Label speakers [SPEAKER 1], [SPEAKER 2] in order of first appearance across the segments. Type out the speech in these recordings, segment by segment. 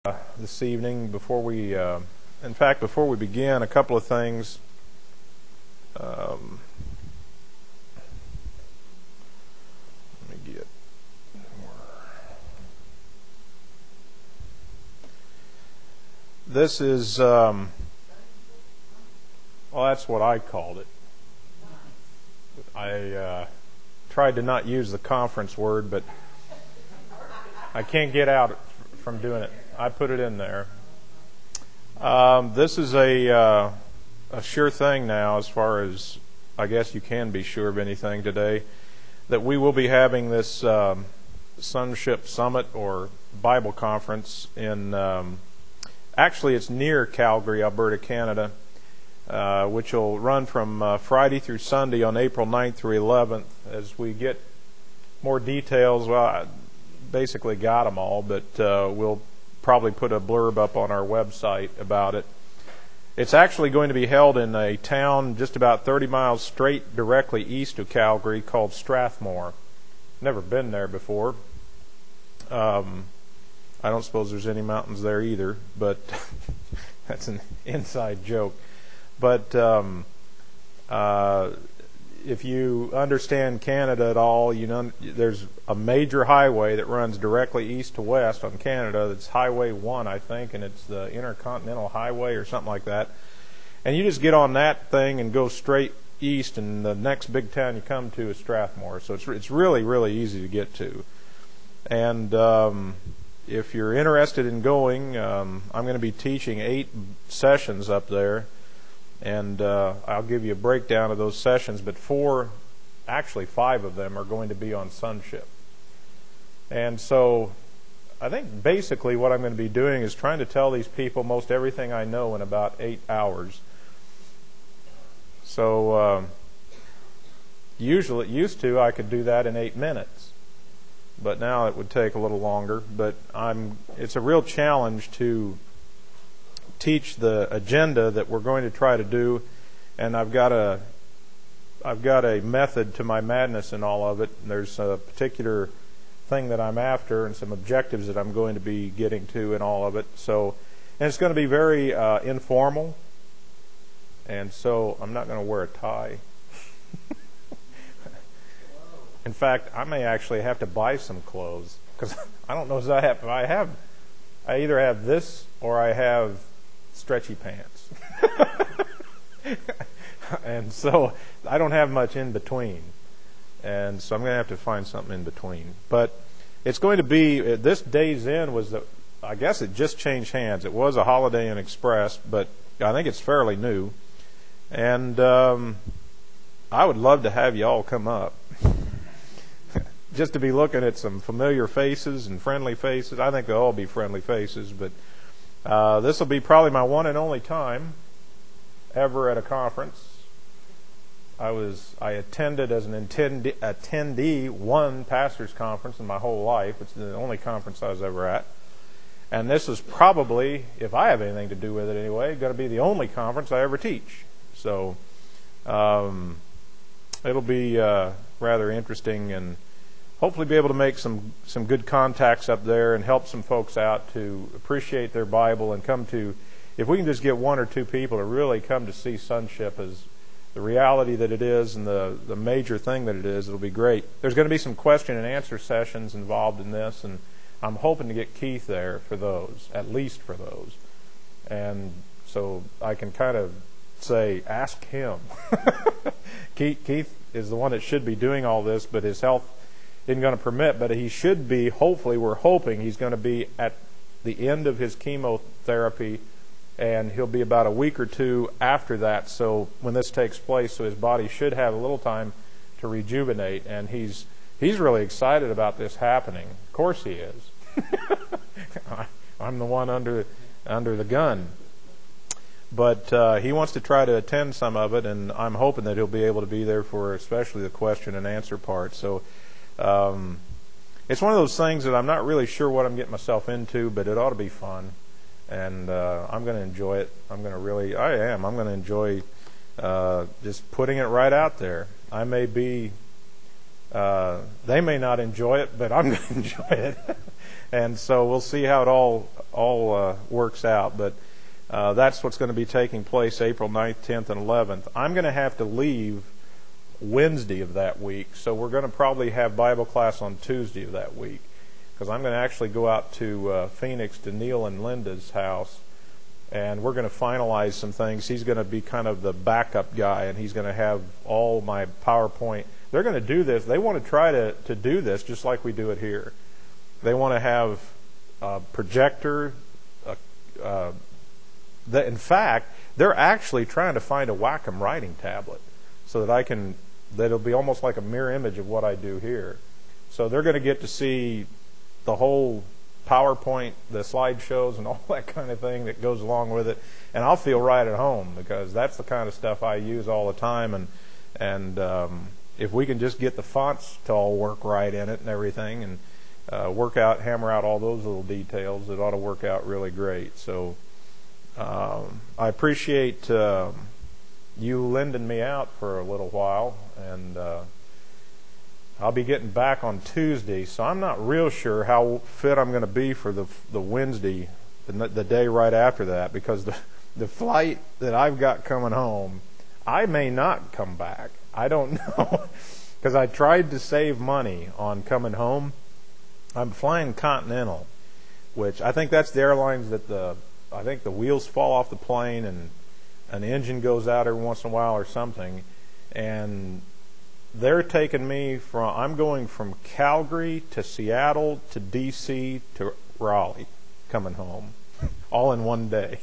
[SPEAKER 1] this evening. Before we begin, a couple of things. Let me get more. This is, well, that's what I called it. I tried to not use the conference word, but I can't get out from doing it. I put it in there. This is a sure thing now, as far as I guess you can be sure of anything today, that we will be having this Sonship Summit or Bible Conference in, actually it's near Calgary, Alberta, Canada, which will run from Friday through Sunday on April 9th through 11th. As we get more details, well, I basically got them all, but we'll probably put a blurb up on our website about it. It's actually going to be held in a town just about 30 miles straight directly east of Calgary called Strathmore. Never been there before. I don't suppose there's any mountains there either, but that's an inside joke. But if you understand Canada at all, you know there's a major highway that runs directly east to west on Canada. That's Highway 1, I think, and it's the Intercontinental Highway or something like that. And you just get on that thing and go straight east, and the next big town you come to is Strathmore. So it's really, really easy to get to. And if you're interested in going, I'm going to be teaching 8 sessions up there. And I'll give you a breakdown of those sessions, but 5 of them are going to be on sonship. And so I think basically what I'm going to be doing is trying to tell these people most everything I know in about 8 hours. So used to I could do that in 8 minutes, but now it would take a little longer. But it's a real challenge to teach the agenda that we're going to try to do, and I've got a method to my madness in all of it. There's a particular thing that I'm after and some objectives that I'm going to be getting to in all of it. So, and it's going to be very informal, and so I'm not going to wear a tie. In fact, I may actually have to buy some clothes, because I don't know if I either have this or I have stretchy pants. And so I don't have much in between. And so I'm going to have to find something in between. But it's going to be, this Days Inn I guess it just changed hands. It was a Holiday Inn Express, but I think it's fairly new. And I would love to have you all come up. Just to be looking at some familiar faces and friendly faces. I think they'll all be friendly faces, but this will be probably my one and only time ever at a conference. I attended as an attendee one pastor's conference in my whole life. It's the only conference I was ever at. And this is probably, if I have anything to do with it anyway, going to be the only conference I ever teach. So it'll be rather interesting, and hopefully be able to make some good contacts up there and help some folks out to appreciate their Bible and come to, if we can just get 1 or 2 people to really come to see sonship as the reality that it is and the major thing that it is, it'll be great. There's going to be some question and answer sessions involved in this, and I'm hoping to get Keith there for those, at least for those. And so I can kind of say, ask him. Keith is the one that should be doing all this, but his health isn't going to permit, but he should be, hopefully, we're hoping he's going to be at the end of his chemotherapy, and he'll be about a week or 2 after that, so when this takes place, so his body should have a little time to rejuvenate, and he's really excited about this happening. Of course he is. I'm the one under the gun. But he wants to try to attend some of it, and I'm hoping that he'll be able to be there for especially the question and answer part. So it's one of those things that I'm not really sure what I'm getting myself into, but it ought to be fun. And I'm going to enjoy it. I'm going to enjoy just putting it right out there. I may be They may not enjoy it, but I'm going to enjoy it. And so we'll see how it all works out. But that's what's going to be taking place April 9th, 10th, and 11th. I'm going to have to leave Wednesday of that week, so we're going to probably have Bible class on Tuesday of that week, because I'm going to actually go out to Phoenix to Neil and Linda's house, and we're going to finalize some things. He's going to be kind of the backup guy, and he's going to have all my PowerPoint. They're going to do this. They want to try to do this just like we do it here. They want to have a projector. In fact, they're actually trying to find a Wacom writing tablet so that that'll be almost like a mirror image of what I do here. So they're going to get to see the whole PowerPoint, the slideshows, and all that kind of thing that goes along with it. And I'll feel right at home, because that's the kind of stuff I use all the time. And if we can just get the fonts to all work right in it and everything, and hammer out all those little details, it ought to work out really great. So I appreciate you lending me out for a little while, and I'll be getting back on Tuesday, so I'm not real sure how fit I'm going to be for the Wednesday, the day right after that, because the flight that I've got coming home, I may not come back. I don't know, because I tried to save money on coming home. I'm flying Continental, which I think that's the airlines that I think the wheels fall off the plane and an engine goes out every once in a while or something, and they're taking me I'm going from Calgary to Seattle to D.C. to Raleigh, coming home, all in one day.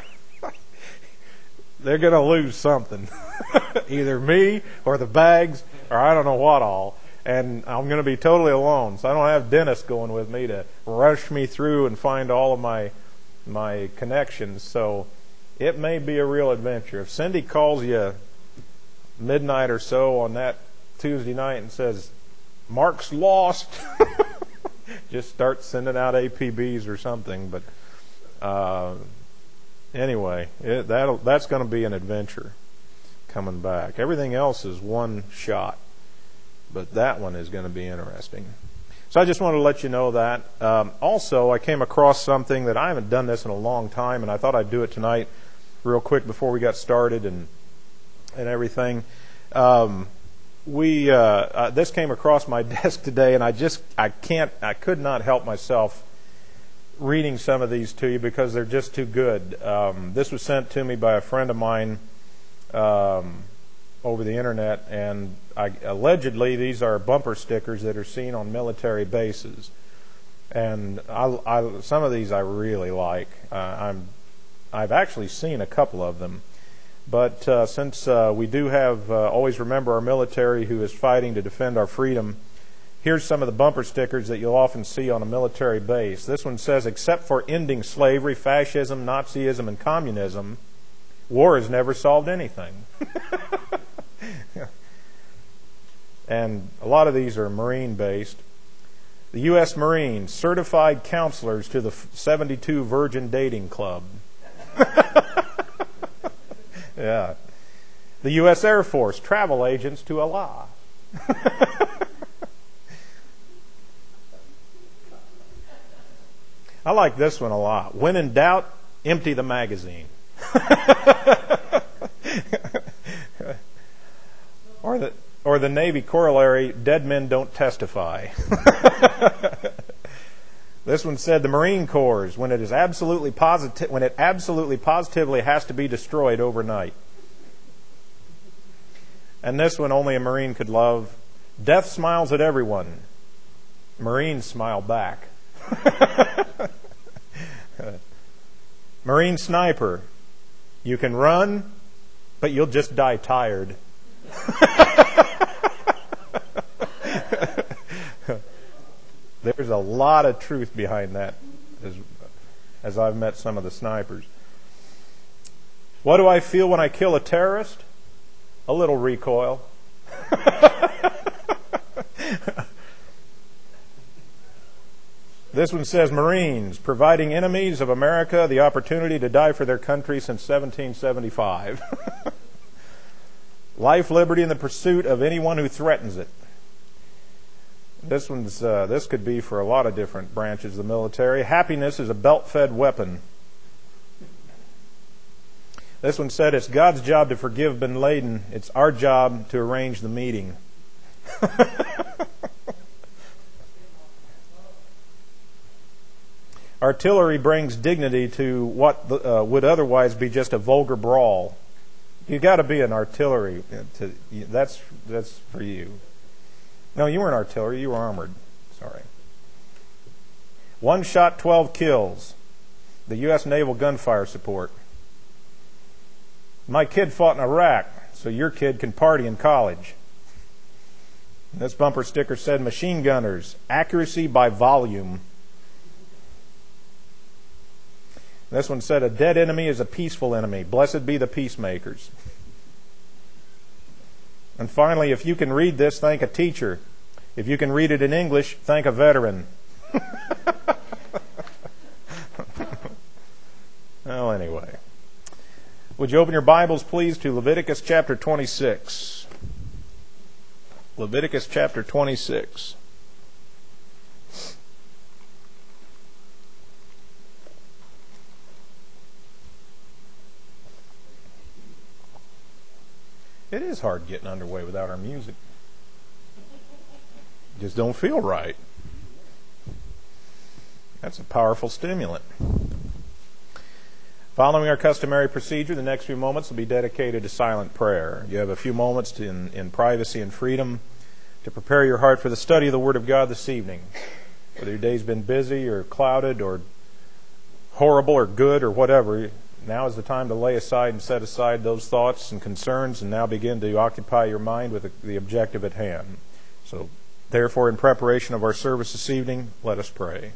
[SPEAKER 1] They're going to lose something, either me or the bags or I don't know what all, and I'm going to be totally alone, so I don't have Dennis going with me to rush me through and find all of my connections. So it may be a real adventure. If Cindy calls you midnight or so on that Tuesday night and says, "Mark's lost," just start sending out APBs or something. But anyway, that's going to be an adventure coming back. Everything else is one shot, but that one is going to be interesting. So I just wanted to let you know that. Also, I came across something that I haven't done this in a long time, and I thought I'd do it tonight real quick before we got started and everything. This came across my desk today, and I could not help myself reading some of these to you because they're just too good. This was sent to me by a friend of mine over the internet, and allegedly these are bumper stickers that are seen on military bases. And some of these I really like. I've actually seen a couple of them. But since we do have always remember our military who is fighting to defend our freedom, here's some of the bumper stickers that you'll often see on a military base. This one says, "Except for ending slavery, fascism, Nazism, and communism, war has never solved anything." And a lot of these are Marine-based. The U.S. Marines, certified counselors to the 72 Virgin Dating Club. Yeah. The U.S. Air Force, travel agents to Allah. I like this one a lot. When in doubt, empty the magazine. Or the Navy corollary, dead men don't testify. This one said the Marine Corps, when it absolutely positively has to be destroyed overnight. And this one only a Marine could love. Death smiles at everyone. Marines smile back. Marine sniper, you can run, but you'll just die tired. There's a lot of truth behind that, as I've met some of the snipers. What do I feel when I kill a terrorist? A little recoil. This one says, Marines, providing enemies of America the opportunity to die for their country since 1775. Life, liberty, and the pursuit of anyone who threatens it. This could be for a lot of different branches of the military. Happiness is a belt-fed weapon. This one said, it's God's job to forgive bin Laden. It's our job to arrange the meeting. Artillery brings dignity to what would otherwise be just a vulgar brawl. You got to be an artillery. That's for you. No, you weren't artillery. You were armored. Sorry. One shot, 12 kills. The U.S. Naval Gunfire Support. My kid fought in Iraq, so your kid can party in college. This bumper sticker said, machine gunners, accuracy by volume. This one said, a dead enemy is a peaceful enemy. Blessed be the peacemakers. And finally, if you can read this, thank a teacher. If you can read it in English, thank a veteran. Well, anyway. Would you open your Bibles, please, to Leviticus chapter 26. Leviticus chapter 26. It is hard getting underway without our music. Just don't feel right. That's a powerful stimulant. Following our customary procedure, the next few moments will be dedicated to silent prayer. You have a few moments in privacy and freedom to prepare your heart for the study of the Word of God this evening. Whether your day's been busy or clouded or horrible or good or whatever, now is the time to lay aside and set aside those thoughts and concerns and now begin to occupy your mind with the objective at hand. So, therefore, in preparation of our service this evening, let us pray.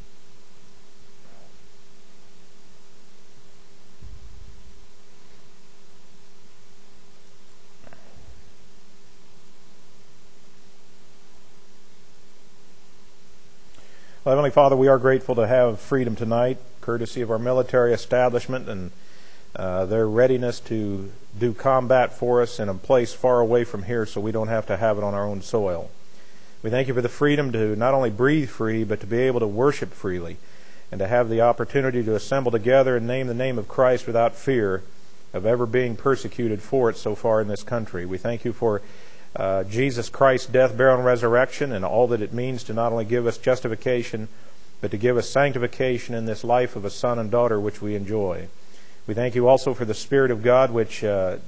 [SPEAKER 1] Well, Heavenly Father, we are grateful to have freedom tonight, courtesy of our military establishment and their readiness to do combat for us in a place far away from here so we don't have to have it on our own soil. We thank you for the freedom to not only breathe free, but to be able to worship freely and to have the opportunity to assemble together and name the name of Christ without fear of ever being persecuted for it so far in this country. We thank you for Jesus Christ's death, burial, and resurrection and all that it means to not only give us justification, but to give us sanctification in this life of a son and daughter which we enjoy. We thank you also for the Spirit of God which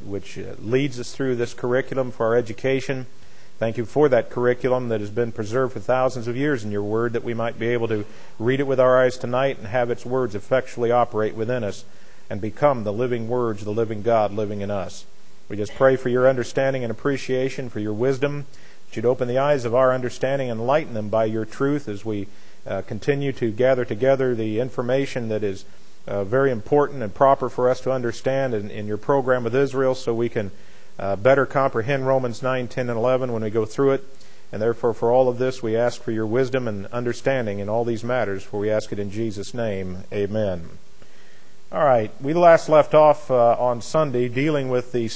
[SPEAKER 1] leads us through this curriculum for our education. Thank you for that curriculum that has been preserved for thousands of years in your Word, that we might be able to read it with our eyes tonight and have its words effectually operate within us and become the living words, the living God living in us. We just pray for your understanding and appreciation, for your wisdom, that you'd open the eyes of our understanding and enlighten them by your truth as we continue to gather together the information that is very important and proper for us to understand in your program with Israel, so we can better comprehend Romans 9, 10, and 11 when we go through it. And therefore, for all of this, we ask for your wisdom and understanding in all these matters, for we ask it in Jesus' name. Amen. All right, we last left off on Sunday dealing with the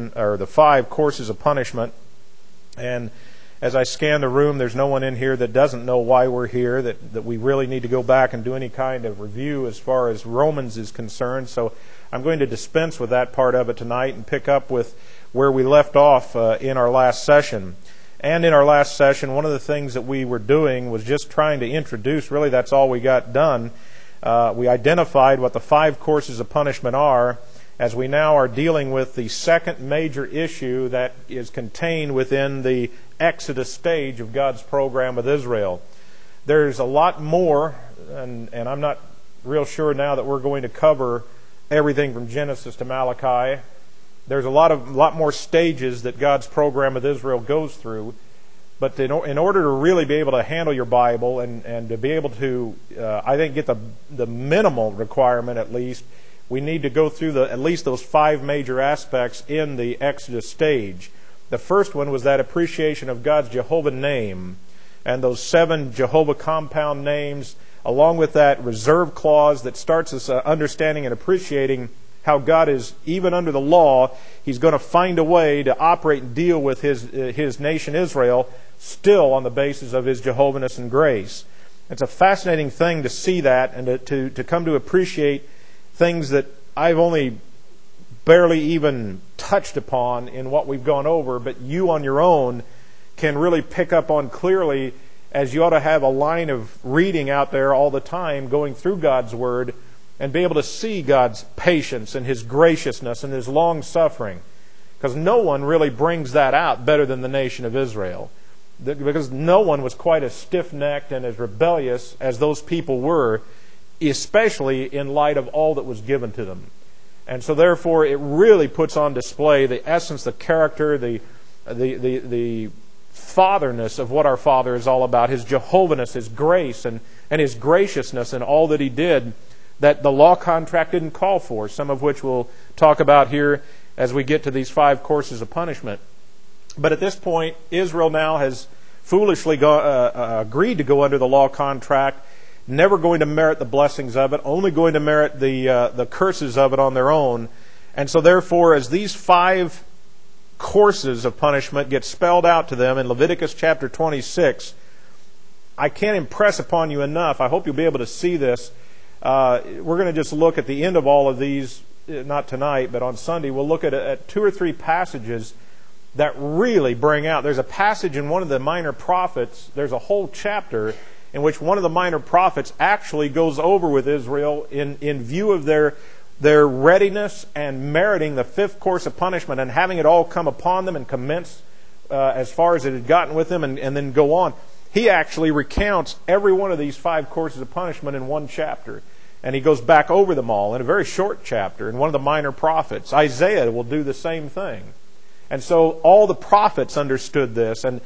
[SPEAKER 1] 5 courses of punishment. And as I scan the room, there's no one in here that doesn't know why we're here, that we really need to go back and do any kind of review as far as Romans is concerned. So I'm going to dispense with that part of it tonight and pick up with where we left off in our last session. And in our last session, one of the things that we were doing was just trying to introduce, really that's all we got done. We identified what the 5 courses of punishment are, as we now are dealing with the second major issue that is contained within the Exodus stage of God's program with Israel. There's a lot more, and I'm not real sure now that we're going to cover everything from Genesis to Malachi. There's a lot more stages that God's program with Israel goes through. But in order to really be able to handle your Bible and to be able to, I think, get the minimal requirement at least, we need to go through at least those 5 major aspects in the Exodus stage. The first one was that appreciation of God's Jehovah name and those 7 Jehovah compound names, along with that reserve clause that starts us understanding and appreciating how God is, even under the law, He's going to find a way to operate and deal with His nation Israel still on the basis of His Jehovahness and grace. It's a fascinating thing to see that and to come to appreciate things that I've only barely even touched upon in what we've gone over, but you on your own can really pick up on clearly, as you ought to have a line of reading out there all the time, going through God's Word, and be able to see God's patience and His graciousness and His long-suffering. Because no one really brings that out better than the nation of Israel. Because no one was quite as stiff-necked and as rebellious as those people were, especially in light of all that was given to them. And so therefore it really puts on display the essence, the character, the fatherness of what our Father is all about, His Jehovahness, His grace, and His graciousness in all that He did that the law contract didn't call for, some of which we'll talk about here as we get to these 5 courses of punishment. But at this point, Israel now has foolishly agreed to go under the law contract, never going to merit the blessings of it, only going to merit the curses of it on their own. And so therefore, as these 5 courses of punishment get spelled out to them in Leviticus chapter 26, I can't impress upon you enough. I hope you'll be able to see this. We're going to just look at the end of all of these, not tonight, but on Sunday. We'll look at 2 or 3 passages that really bring out. There's a passage in one of the minor prophets. There's a whole chapter in which one of the minor prophets actually goes over with Israel in view of their readiness and meriting the 5th course of punishment and having it all come upon them and commence as far as it had gotten with them and then go on. He actually recounts every one of these 5 courses of punishment in one chapter. And he goes back over them all in a very short chapter in one of the minor prophets. Isaiah will do the same thing. And so all the prophets understood this. And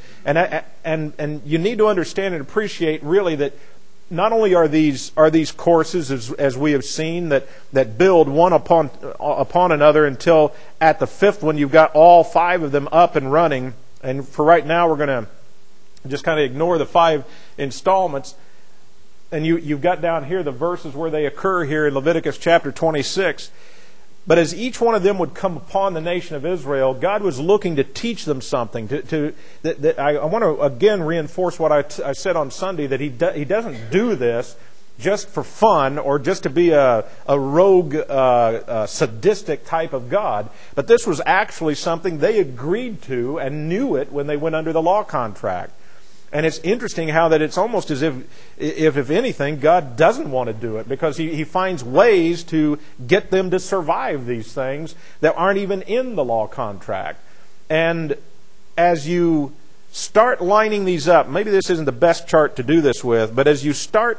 [SPEAKER 1] you need to understand and appreciate really that not only are these courses, as we have seen, that build one upon another until at the 5th one you've got all 5 of them up and running. And for right now we're going to just kind of ignore the 5 installments. And you've got down here the verses where they occur here in Leviticus chapter 26. But as each one of them would come upon the nation of Israel, God was looking to teach them something. I want to again reinforce what I said on Sunday, that He doesn't do this just for fun or just to be a rogue, sadistic type of God. But this was actually something they agreed to and knew it when they went under the law contract. And it's interesting how that it's almost as if anything, God doesn't want to do it, because He finds ways to get them to survive these things that aren't even in the law contract. And as you start lining these up, maybe this isn't the best chart to do this with, but as you start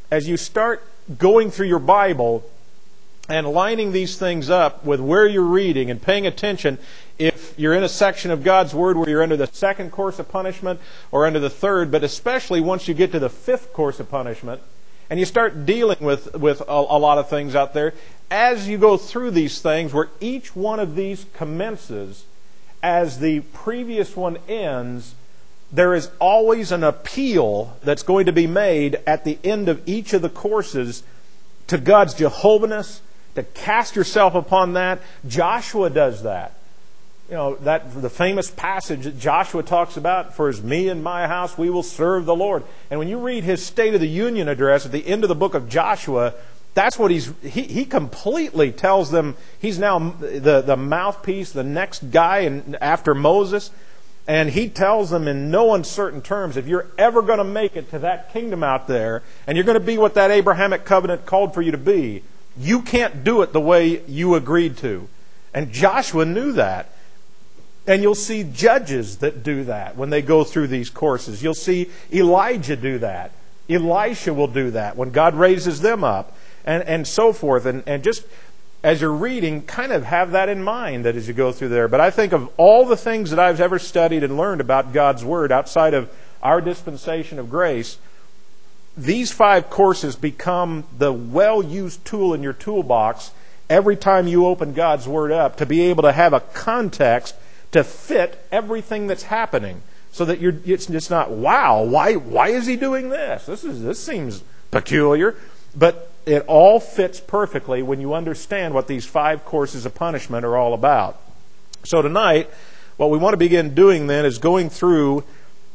[SPEAKER 1] going through your Bible and lining these things up with where you're reading and paying attention, if you're in a section of God's Word where you're under the 2nd course of punishment or under the 3rd, but especially once you get to the 5th course of punishment, and you start dealing with a lot of things out there, as you go through these things where each one of these commences as the previous one ends, there is always an appeal that's going to be made at the end of each of the courses to God's Jehovahness, to cast yourself upon that. Joshua does that. You know, that the famous passage that Joshua talks about, "For as me and my house, we will serve the Lord." And when you read his State of the Union address at the end of the book of Joshua, that's what he completely tells them. He's now the mouthpiece, the next guy after Moses. And he tells them in no uncertain terms, if you're ever going to make it to that kingdom out there, and you're going to be what that Abrahamic covenant called for you to be, you can't do it the way you agreed to. And Joshua knew that. And you'll see judges that do that when they go through these courses. You'll see Elijah do that. Elisha will do that when God raises them up, and so forth. And just as you're reading, kind of have that in mind that as you go through there. But I think of all the things that I've ever studied and learned about God's Word outside of our dispensation of grace, these 5 courses become the well-used tool in your toolbox every time you open God's Word up to be able to have a context to fit everything that's happening, so that it's just not, wow, why is He doing this? This seems peculiar. But it all fits perfectly when you understand what these 5 courses of punishment are all about. So tonight, what we want to begin doing then is going through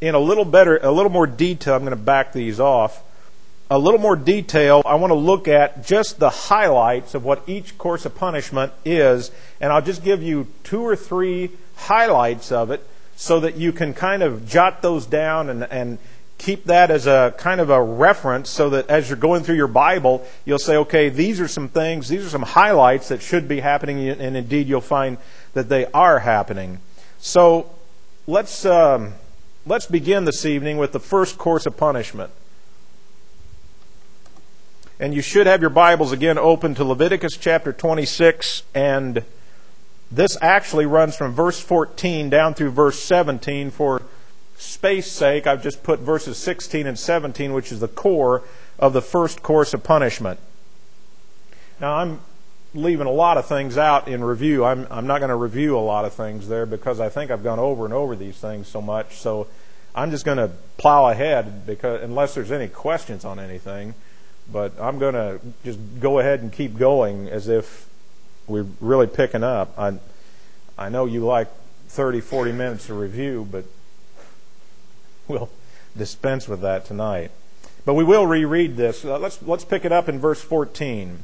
[SPEAKER 1] in a little more detail. I'm going to back these off. A little more detail, I want to look at just the highlights of what each course of punishment is, and I'll just give you 2 or 3 highlights of it so that you can kind of jot those down and keep that as a kind of a reference so that as you're going through your Bible, you'll say, okay, these are some things, these are some highlights that should be happening, and indeed you'll find that they are happening. So let's begin this evening with the first course of punishment. And you should have your Bibles again open to Leviticus chapter 26, and this actually runs from verse 14 down through verse 17. For space sake, I've just put verses 16 and 17, which is the core of the first course of punishment. Now, I'm leaving a lot of things out in review. I'm not going to review a lot of things there because I think I've gone over and over these things so much. So I'm just going to plow ahead unless there's any questions on anything. But I'm going to just go ahead and keep going as if we're really picking up. I know you like 30, 40 minutes to review, but we'll dispense with that tonight. But we will reread this. Let's pick it up in verse 14.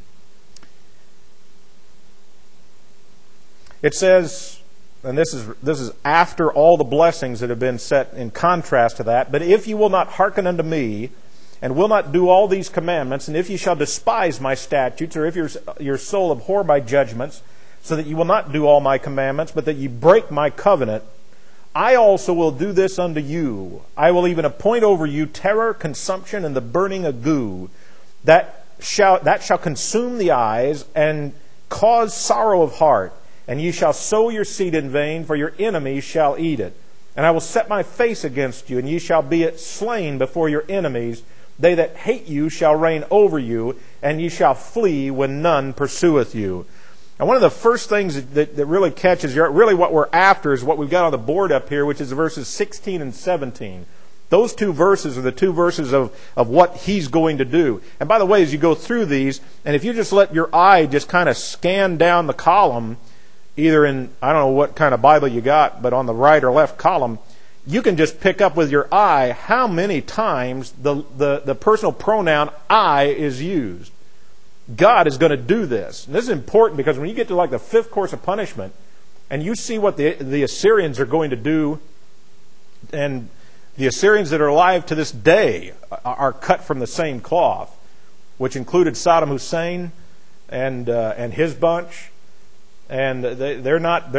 [SPEAKER 1] It says, and this is after all the blessings that have been set in contrast to that, but if you will not hearken unto me, and will not do all these commandments, and if ye shall despise my statutes, or if your soul abhor my judgments, so that ye will not do all my commandments, but that ye break my covenant, I also will do this unto you. I will even appoint over you terror, consumption, and the burning ague, that shall consume the eyes, and cause sorrow of heart. And ye shall sow your seed in vain, for your enemies shall eat it. And I will set my face against you, and ye shall be slain before your enemies. They that hate you shall reign over you, and ye shall flee when none pursueth you. And one of the first things that really catches you, really what we're after is what we've got on the board up here, which is verses 16 and 17. Those 2 verses are the 2 verses of what he's going to do. And by the way, as you go through these, and if you just let your eye just kind of scan down the column, either in, I don't know what kind of Bible you got, but on the right or left column, you can just pick up with your eye how many times the personal pronoun I is used. God is going to do this. And this is important because when you get to like the 5th course of punishment and you see what the Assyrians are going to do, and the Assyrians that are alive to this day are cut from the same cloth, which included Saddam Hussein and his bunch, and they're not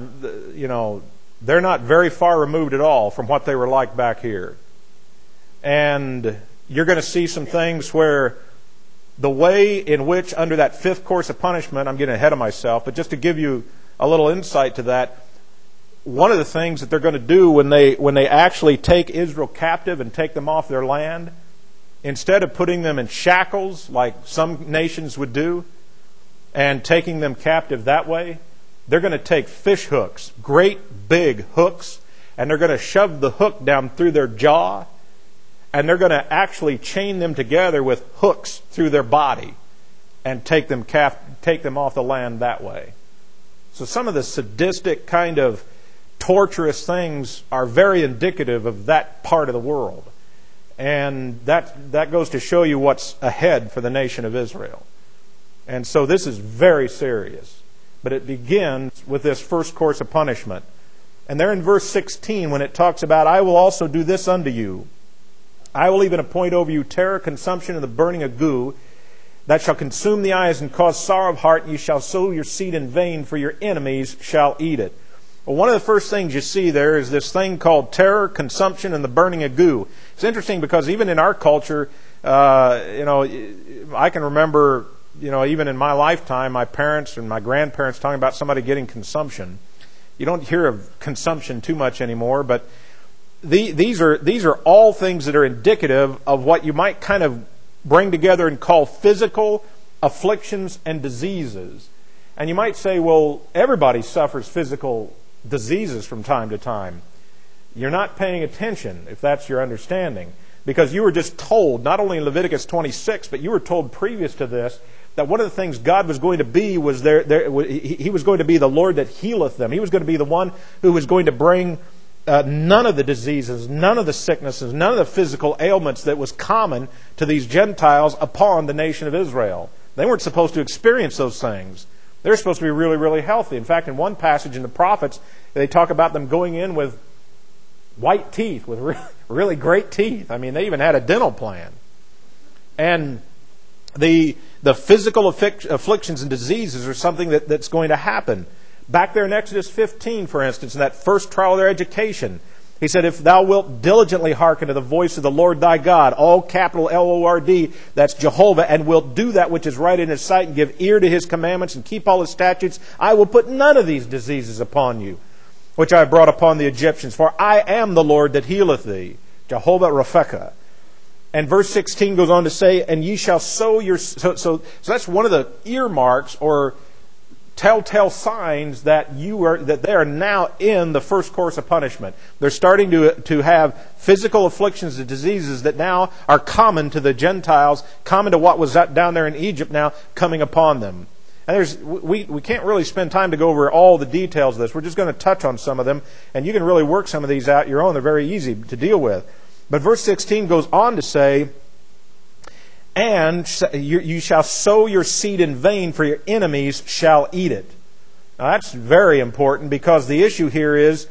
[SPEAKER 1] very far removed at all from what they were like back here. And you're going to see some things where the way in which, under that 5th course of punishment, I'm getting ahead of myself, but just to give you a little insight to that, one of the things that they're going to do when they actually take Israel captive and take them off their land, instead of putting them in shackles like some nations would do, and taking them captive that way, they're going to take fish hooks, great big hooks, and they're going to shove the hook down through their jaw, and they're going to actually chain them together with hooks through their body and take them off the land that way. So some of the sadistic kind of torturous things are very indicative of that part of the world. And that goes to show you what's ahead for the nation of Israel. And so this is very serious. But it begins with this first course of punishment. And there in verse 16, when it talks about, I will also do this unto you. I will even appoint over you terror, consumption, and the burning ague, that shall consume the eyes and cause sorrow of heart, and you shall sow your seed in vain, for your enemies shall eat it. Well, one of the first things you see there is this thing called terror, consumption, and the burning ague. It's interesting because even in our culture, I can remember, even in my lifetime, my parents and my grandparents talking about somebody getting consumption. You don't hear of consumption too much anymore, but these are all things that are indicative of what you might kind of bring together and call physical afflictions and diseases. And you might say, well, everybody suffers physical diseases from time to time. You're not paying attention, if that's your understanding, because you were just told, not only in Leviticus 26, but you were told previous to this, that one of the things God was going to be was He was going to be the Lord that healeth them. He was going to be the one who was going to bring none of the diseases, none of the sicknesses, none of the physical ailments that was common to these Gentiles upon the nation of Israel. They weren't supposed to experience those things. They're supposed to be really, really healthy. In fact, in one passage in the prophets, they talk about them going in with white teeth, with really great teeth. I mean, they even had a dental plan. And the physical afflictions and diseases are something that's going to happen. Back there in Exodus 15, for instance, in that first trial of their education, he said, if thou wilt diligently hearken to the voice of the Lord thy God, all capital Lord, that's Jehovah, and wilt do that which is right in his sight, and give ear to his commandments, and keep all his statutes, I will put none of these diseases upon you, which I have brought upon the Egyptians. For I am the Lord that healeth thee, Jehovah Rapha. And verse 16 goes on to say, and ye shall sow your... So that's one of the earmarks or telltale signs that they are now in the first course of punishment. They're starting to have physical afflictions and diseases that now are common to the Gentiles, common to what was down there in Egypt now, coming upon them. And we can't really spend time to go over all the details of this. We're just going to touch on some of them, and you can really work some of these out your own. They're very easy to deal with. But verse 16 goes on to say, and you shall sow your seed in vain, for your enemies shall eat it. Now that's very important, because the issue here is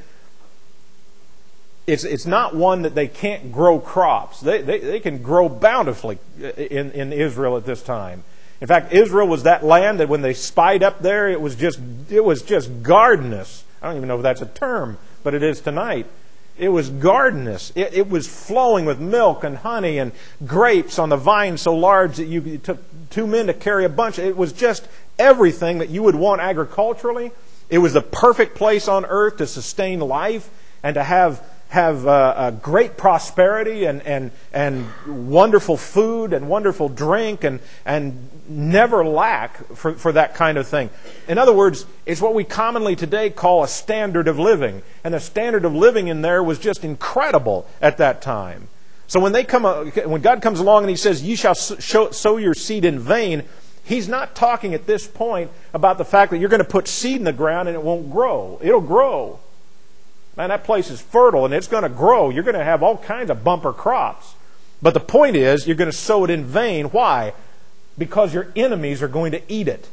[SPEAKER 1] it's not one that they can't grow crops. They can grow bountifully in Israel at this time. In fact, Israel was that land that when they spied up there, it was just gardenous. I don't even know if that's a term, but it is tonight. It was gardenous. It was flowing with milk and honey and grapes on the vine so large that it took 2 men to carry a bunch. It was just everything that you would want agriculturally. It was the perfect place on earth to sustain life and to have a great prosperity and wonderful food and wonderful drink and never lack for that kind of thing. In other words, it's what we commonly today call a standard of living. And the standard of living in there was just incredible at that time. So when God comes along and He says, "You shall sow your seed in vain," He's not talking at this point about the fact that you're going to put seed in the ground and it won't grow. It'll grow. Man, that place is fertile and it's going to grow. You're going to have all kinds of bumper crops. But the point is, you're going to sow it in vain. Why? Because your enemies are going to eat it.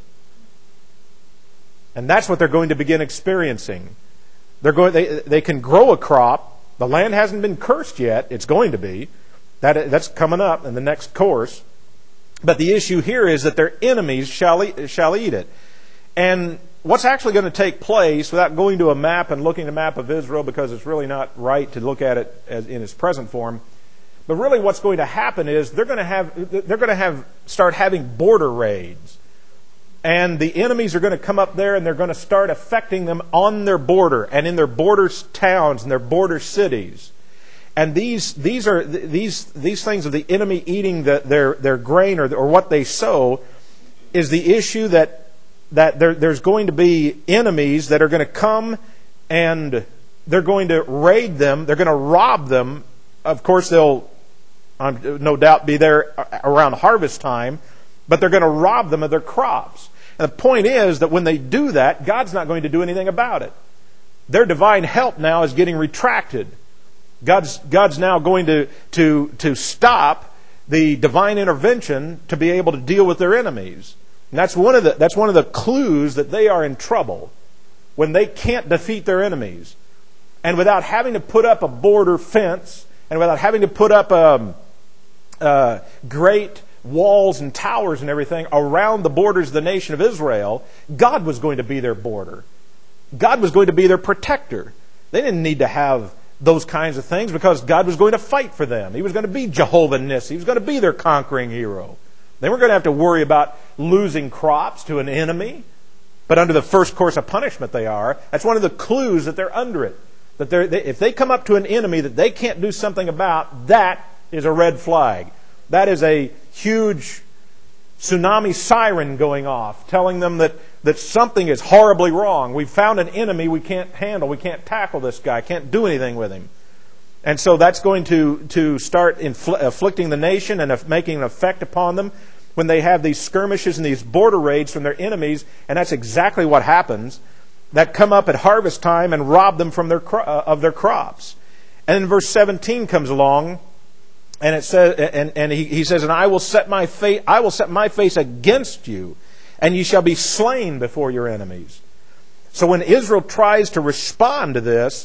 [SPEAKER 1] And that's what they're going to begin experiencing. They can grow a crop. The land hasn't been cursed yet. It's going to be. That's coming up in the next course. But the issue here is that their enemies shall eat it. And what's actually going to take place, without going to a map and looking at a map of Israel, because it's really not right to look at it as in its present form, but really what's going to happen is they're going to start having border raids. And the enemies are going to come up there and they're going to start affecting them on their border and in their border towns and their border cities. And these things of the enemy eating their grain or what they sow is the issue that there's going to be enemies that are going to come and they're going to raid them. They're going to rob them. Of course, they'll no doubt be there around harvest time, but they're going to rob them of their crops. And the point is that when they do that, God's not going to do anything about it. Their divine help now is getting retracted. God's now going to stop the divine intervention to be able to deal with their enemies. And that's one of the clues that they are in trouble, when they can't defeat their enemies. And without having to put up a border fence, and without having to put up great walls and towers and everything around the borders of the nation of Israel, God was going to be their border. God was going to be their protector. They didn't need to have those kinds of things because God was going to fight for them. He was going to be Jehovah Nissi. He was going to be their conquering hero. They weren't going to have to worry about losing crops to an enemy. But under the first course of punishment they are. That's one of the clues that they're under it. That if they come up to an enemy that they can't do something about, that is a red flag. That is a huge tsunami siren going off, telling them that something is horribly wrong. We've found an enemy we can't handle. We can't tackle this guy. Can't do anything with him. And so that's going to start afflicting the nation and making an effect upon them when they have these skirmishes and these border raids from their enemies. And that's exactly what happens. that come up at harvest time and rob them from of their crops. And then verse 17 comes along, and it says, and he says, and I will set my face against you, and ye shall be slain before your enemies. So when Israel tries to respond to this,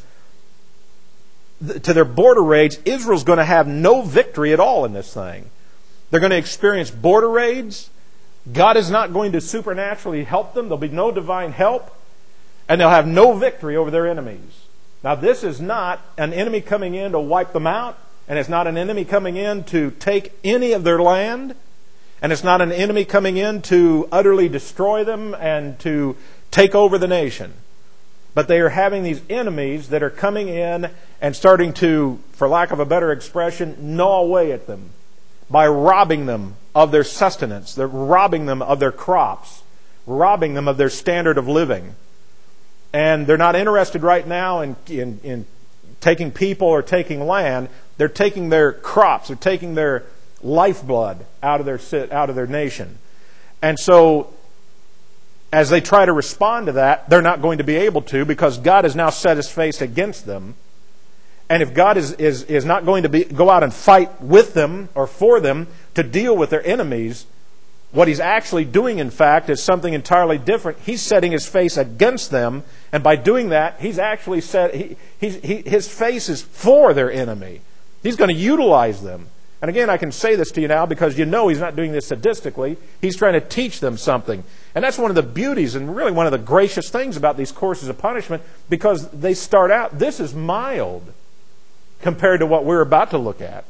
[SPEAKER 1] to their border raids, Israel's going to have no victory at all in this thing. They're going to experience border raids. God is not going to supernaturally help them. There'll be no divine help. And they'll have no victory over their enemies. Now, this is not an enemy coming in to wipe them out. And it's not an enemy coming in to take any of their land. And it's not an enemy coming in to utterly destroy them and to take over the nation. But they are having these enemies that are coming in and starting to, for lack of a better expression, gnaw away at them by robbing them of their sustenance. They're robbing them of their crops, robbing them of their standard of living. And they're not interested right now in taking people or taking land. They're taking their crops. They're taking their lifeblood out of their nation. And so, as they try to respond to that, they're not going to be able to, because God has now set His face against them. And if God is not going to go out and fight with them or for them to deal with their enemies, what He's actually doing, in fact, is something entirely different. He's setting His face against them, and by doing that, He's actually His face is for their enemy. He's going to utilize them. And again, I can say this to you now because you know He's not doing this sadistically. He's trying to teach them something. And that's one of the beauties and really one of the gracious things about these courses of punishment, because they start out, this is mild compared to what we're about to look at.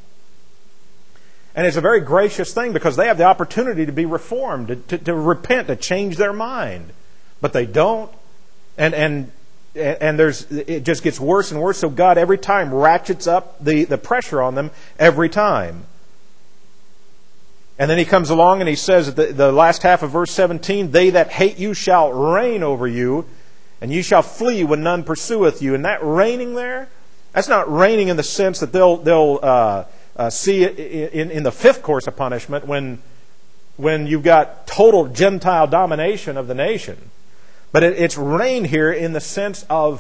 [SPEAKER 1] And it's a very gracious thing because they have the opportunity to be reformed, to repent, to change their mind. But they don't. And it just gets worse and worse. So God every time ratchets up the pressure on them every time. And then He comes along and He says at the last half of verse 17, they that hate you shall reign over you, and ye shall flee when none pursueth you. And that reigning there, that's not reigning in the sense that they'll see it in the fifth course of punishment when you've got total Gentile domination of the nation. But it's reign here in the sense of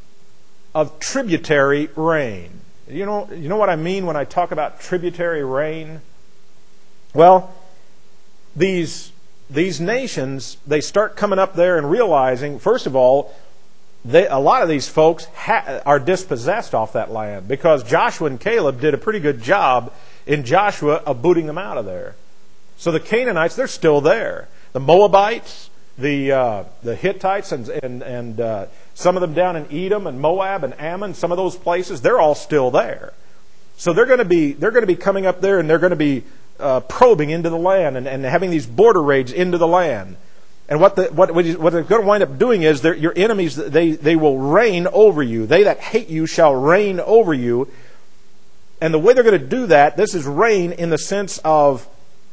[SPEAKER 1] tributary reign. You know what I mean when I talk about tributary reign? Well, these nations, they start coming up there and realizing, first of all, a lot of these folks are dispossessed off that land because Joshua and Caleb did a pretty good job in Joshua of booting them out of there. So the Canaanites, they're still there. The Moabites, the Hittites, and some of them down in Edom and Moab and Ammon, some of those places, they're all still there. So they're going to be coming up there, and they're going to be probing into the land and having these border raids into the land. And what they're going to wind up doing is your enemies, they will reign over you. They that hate you shall reign over you. And the way they're going to do that, this is reign in the sense of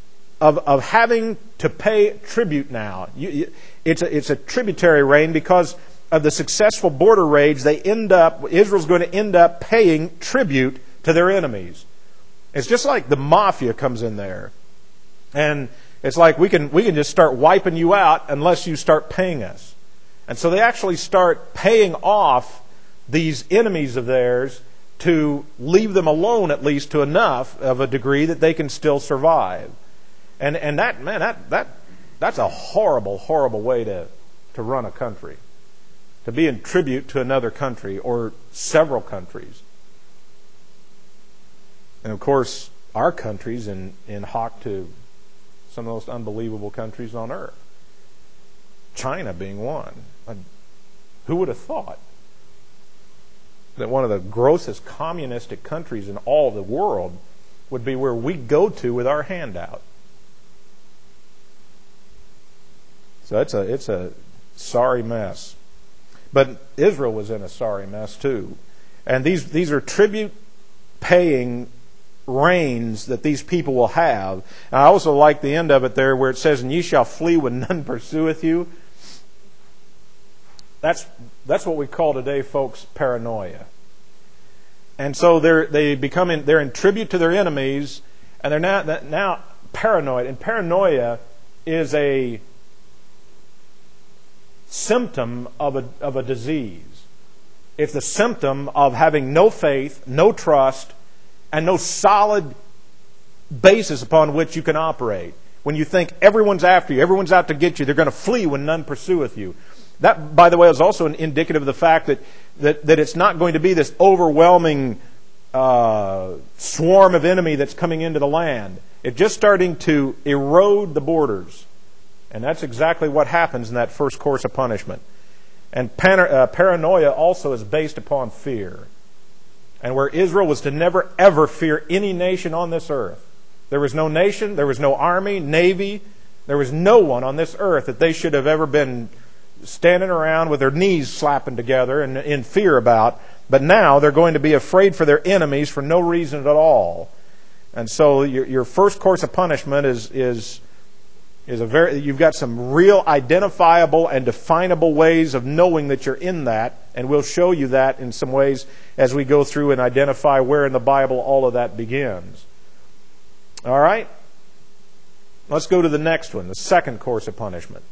[SPEAKER 1] having to pay tribute now. It's a tributary reign because of the successful border raids. Israel's going to end up paying tribute to their enemies. It's just like the mafia comes in there. And it's like we can just start wiping you out unless you start paying us. And so they actually start paying off these enemies of theirs to leave them alone, at least to enough of a degree that they can still survive. And that's a horrible, horrible way to run a country. To be in tribute to another country or several countries. And of course, our country's in hock to some of the most unbelievable countries on earth. China being one. Who would have thought that one of the grossest communistic countries in all the world would be where we go to with our hand out? So it's a sorry mess. But Israel was in a sorry mess too. And these are tribute-paying reigns that these people will have. And I also like the end of it there where it says, and ye shall flee when none pursueth you. That's what we call today, folks, paranoia. And so they're in tribute to their enemies, and they're now paranoid. And paranoia is a symptom of a disease. It's the symptom of having no faith, no trust, and no solid basis upon which you can operate. When you think everyone's after you, everyone's out to get you, they're going to flee when none pursueth you. That, by the way, is also indicative of the fact that it's not going to be this overwhelming swarm of enemy that's coming into the land. It's just starting to erode the borders. And that's exactly what happens in that first course of punishment. And paranoia also is based upon fear. And where Israel was to never, ever fear any nation on this earth. There was no nation, there was no army, navy, there was no one on this earth that they should have ever been standing around with their knees slapping together and in fear about. But now they're going to be afraid for their enemies for no reason at all. And so your first course of punishment is you've got some real identifiable and definable ways of knowing that you're in that, and we'll show you that in some ways as we go through and identify where in the Bible all of that begins. All right? Let's go to the next one, the second course of punishment.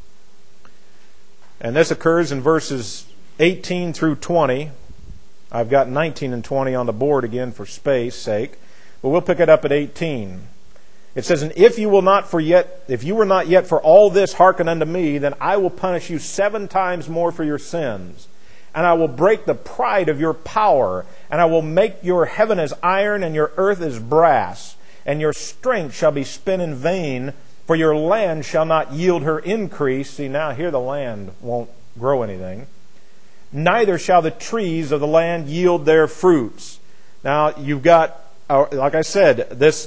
[SPEAKER 1] And this occurs in verses 18 through 20. I've got 19 and 20 on the board again for space sake, but we'll pick it up at 18. It says, "And if you were not yet for all this hearken unto me, then I will punish you 7 times more for your sins. And I will break the pride of your power, and I will make your heaven as iron and your earth as brass. And your strength shall be spent in vain, for your land shall not yield her increase." See, now here the land won't grow anything. "Neither shall the trees of the land yield their fruits." Now, you've got, like I said, this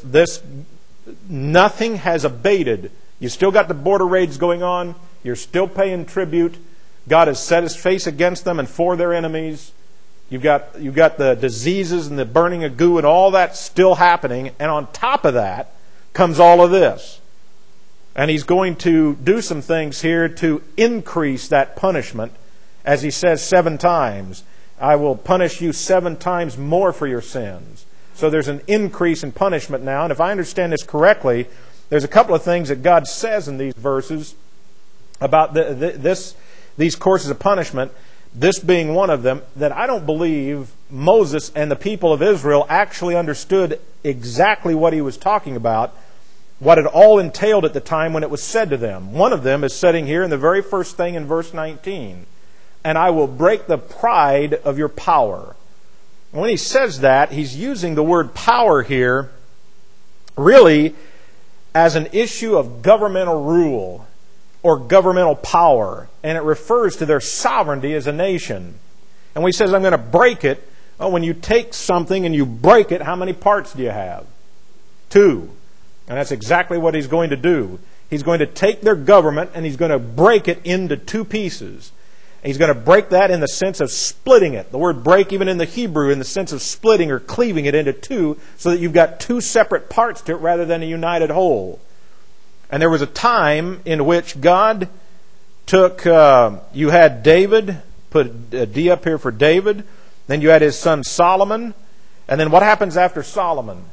[SPEAKER 1] nothing has abated. You still got the border raids going on. You're still paying tribute. God has set His face against them and for their enemies. You've got the diseases and the burning of goo and all that still happening. And on top of that comes all of this. And He's going to do some things here to increase that punishment. As He says 7 times, "I will punish you 7 times more for your sins." So there's an increase in punishment now. And if I understand this correctly, there's a couple of things that God says in these verses about these courses of punishment, this being one of them, that I don't believe Moses and the people of Israel actually understood exactly what he was talking about, what it all entailed at the time when it was said to them. One of them is sitting here in the very first thing in verse 19. "And I will break the pride of your power." When he says that, he's using the word power here really as an issue of governmental rule or governmental power. And it refers to their sovereignty as a nation. And when he says, "I'm going to break it," when you take something and you break it, how many parts do you have? 2. And that's exactly what he's going to do. He's going to take their government and he's going to break it into 2 pieces. He's going to break that in the sense of splitting it. The word break, even in the Hebrew, in the sense of splitting or cleaving it into 2, so that you've got 2 separate parts to it rather than a united whole. And there was a time in which God took, you had David, put a D up here for David, then you had his son Solomon, and then what happens after Solomon?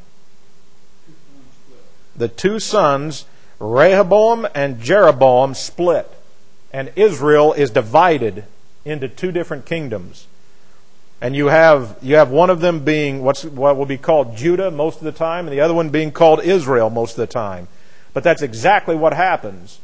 [SPEAKER 1] The 2 sons, Rehoboam and Jeroboam, split. And Israel is divided into 2 different kingdoms. And you have one of them being what will be called Judah most of the time, and the other one being called Israel most of the time. But that's exactly what happens.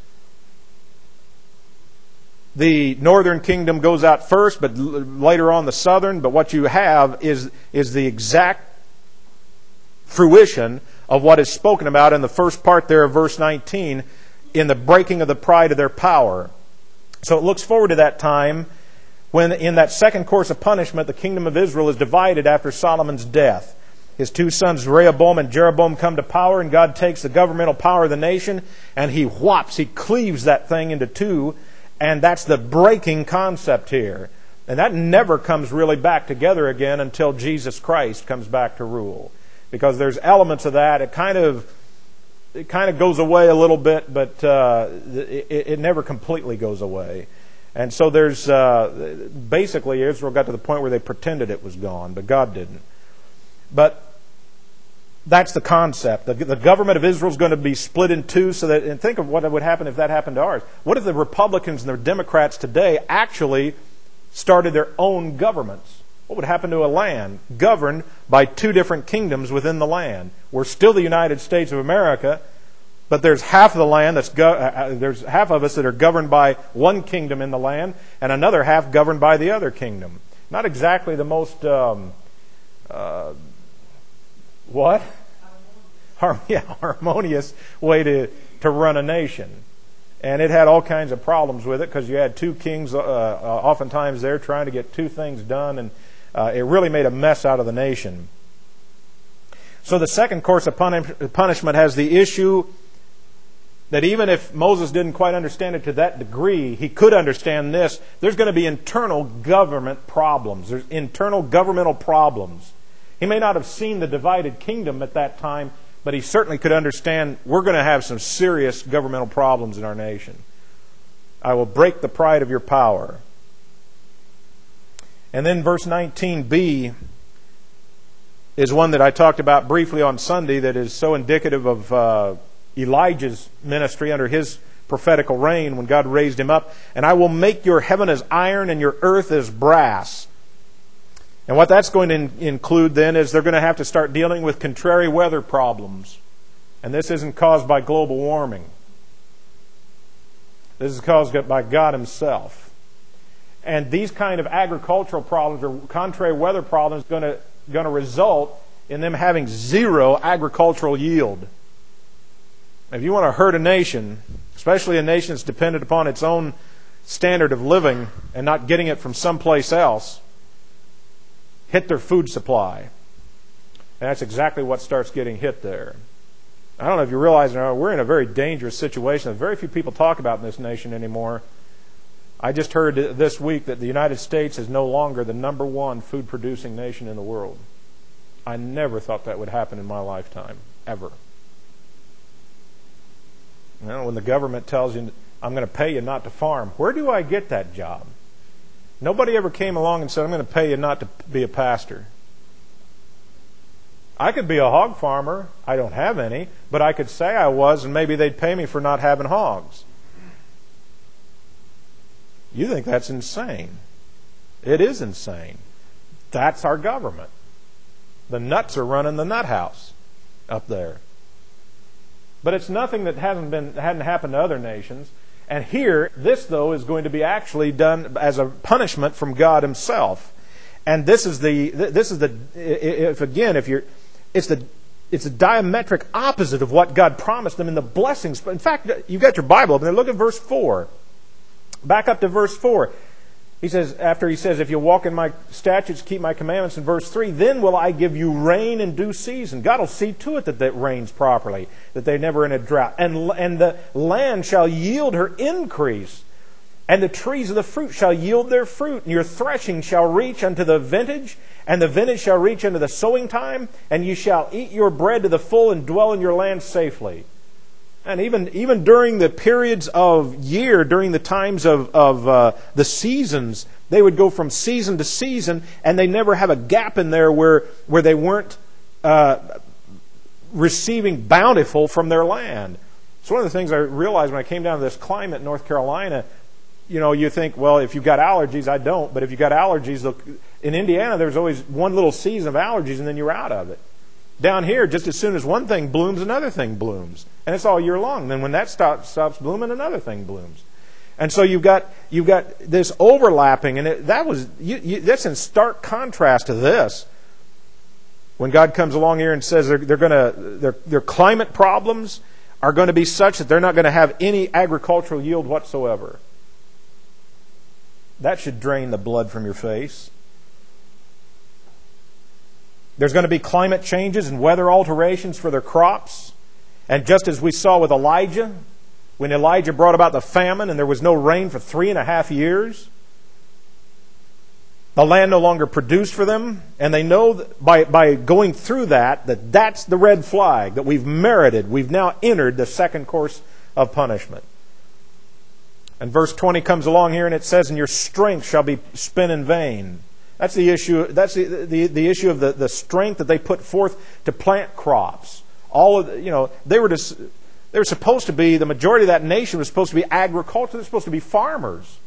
[SPEAKER 1] The northern kingdom goes out first, but later on the southern. But what you have is the exact fruition of what is spoken about in the first part there of verse 19, in the breaking of the pride of their power. So it looks forward to that time when in that second course of punishment, the kingdom of Israel is divided after Solomon's death. His 2 sons, Rehoboam and Jeroboam, come to power, and God takes the governmental power of the nation, and He cleaves that thing into 2, and that's the breaking concept here. And that never comes really back together again until Jesus Christ comes back to rule. Because there's elements of that. It kind of goes away a little bit, but it never completely goes away. And so there's basically Israel got to the point where they pretended it was gone, but God didn't. But That's the concept. The government of Israel is going to be split in two. And think of what would happen if that happened to ours. What if the Republicans and the Democrats today actually started their own governments? What would happen to a land governed by two different kingdoms within the land? We're still the United States of America, but there's half of the land there's half of us that are governed by one kingdom in the land, and another half governed by the other kingdom. Not exactly the most harmonious way to run a nation. And it had all kinds of problems with it because you had two kings oftentimes there trying to get two things done, and it really made a mess out of the nation. So the second course of punishment has the issue that even if Moses didn't quite understand it to that degree, he could understand this. There's going to be internal government problems. There's internal governmental problems. He may not have seen the divided kingdom at that time, but he certainly could understand we're going to have some serious governmental problems in our nation. I will break the pride of your power. And then verse 19b is one that I talked about briefly on Sunday that is so indicative of Elijah's ministry under his prophetical reign when God raised him up. And I will make your heaven as iron and your earth as brass. And what that's going to include then is they're going to have to start dealing with contrary weather problems. And this isn't caused by global warming. This is caused by God Himself. And these kind of agricultural problems or contrary weather problems are going to result in them having zero agricultural yield. If you want to hurt a nation, especially a nation that's dependent upon its own standard of living and not getting it from someplace else, hit their food supply. And that's exactly what starts getting hit there. I don't know if you realize we're in a very dangerous situation that very few people talk about in this nation anymore. I just heard this week that the United States is no longer the number one food-producing nation in the world. I never thought that would happen in my lifetime, ever. When the government tells you, I'm going to pay you not to farm, where do I get that job? Nobody ever came along and said, I'm going to pay you not to be a pastor. I could be a hog farmer. I don't have any, but I could say I was, and maybe they'd pay me for not having hogs. You think that's insane. It is insane. That's our government. The nuts are running the nut house up there. But it's nothing that hadn't happened to other nations. And here, this though is going to be actually done as a punishment from God Himself. And it's the diametric opposite of what God promised them in the blessings. In fact, you've got your Bible open there. Look at verse 4. Back up to verse 4. He says, if you walk in my statutes, keep my commandments, in verse 3, then will I give you rain in due season. God will see to it that rains properly, that they're never in a drought. And the land shall yield her increase, and the trees of the fruit shall yield their fruit. And your threshing shall reach unto the vintage, and the vintage shall reach unto the sowing time, and you shall eat your bread to the full and dwell in your land safely. And even during the periods of year, during the times of the seasons, they would go from season to season, and they never have a gap in there where they weren't receiving bountiful from their land. So one of the things I realized when I came down to this climate in North Carolina, you think, well, if you've got allergies, I don't, but if you've got allergies, in Indiana there's always one little season of allergies and then you're out of it. Down here, just as soon as one thing blooms, another thing blooms. And it's all year long. Then when that stops blooming, another thing blooms. And so you've got this overlapping, and that's in stark contrast to this. When God comes along here and says their climate problems are going to be such that they're not going to have any agricultural yield whatsoever. That should drain the blood from your face. There's going to be climate changes and weather alterations for their crops. And just as we saw with Elijah, when Elijah brought about the famine and there was no rain for 3.5 years, the land no longer produced for them. And they know that by going through that's the red flag, that we've merited. We've now entered the second course of punishment. And verse 20 comes along here and it says, and your strength shall be spent in vain. That's the issue. That's the issue of the strength that they put forth to plant crops. All of they were supposed to be, the majority of that nation was supposed to be agriculture. They're supposed to be farmers.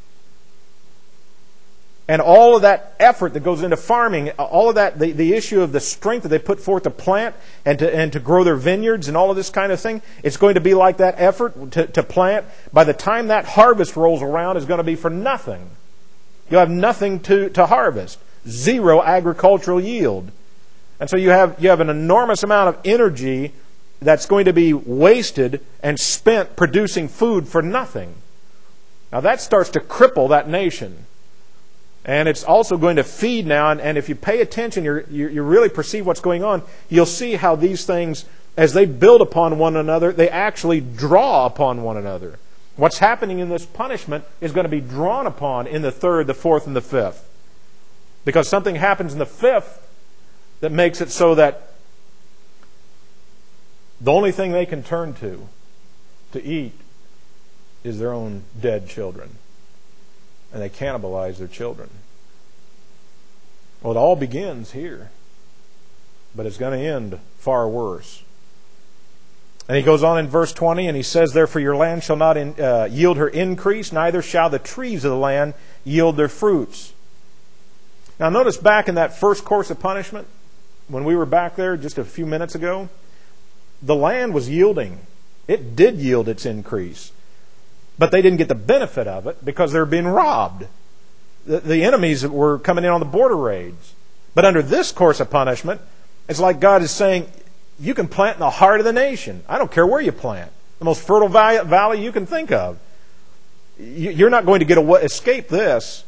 [SPEAKER 1] And all of that effort that goes into farming, all of that, the issue of the strength that they put forth to plant and to grow their vineyards and all of this kind of thing, it's going to be like that effort to plant. By the time that harvest rolls around, is going to be for nothing. You'll have nothing to harvest. Zero agricultural yield. And so you have an enormous amount of energy that's going to be wasted and spent producing food for nothing. Now that starts to cripple that nation. And it's also going to feed now, and if you pay attention, you really perceive what's going on, you'll see how these things, as they build upon one another, they actually draw upon one another. What's happening in this punishment is going to be drawn upon in the third, the fourth, and the fifth. Because something happens in the fifth that makes it so that the only thing they can turn to eat is their own dead children. And they cannibalize their children. Well, it all begins here. But it's going to end far worse. And he goes on in verse 20, and he says, "Therefore your land shall not yield her increase, neither shall the trees of the land yield their fruits." Now notice back in that first course of punishment, when we were back there just a few minutes ago, the land was yielding. It did yield its increase. But they didn't get the benefit of it because they were being robbed. The enemies were coming in on the border raids. But under this course of punishment, it's like God is saying, you can plant in the heart of the nation. I don't care where you plant. The most fertile valley you can think of. You're not going to escape this.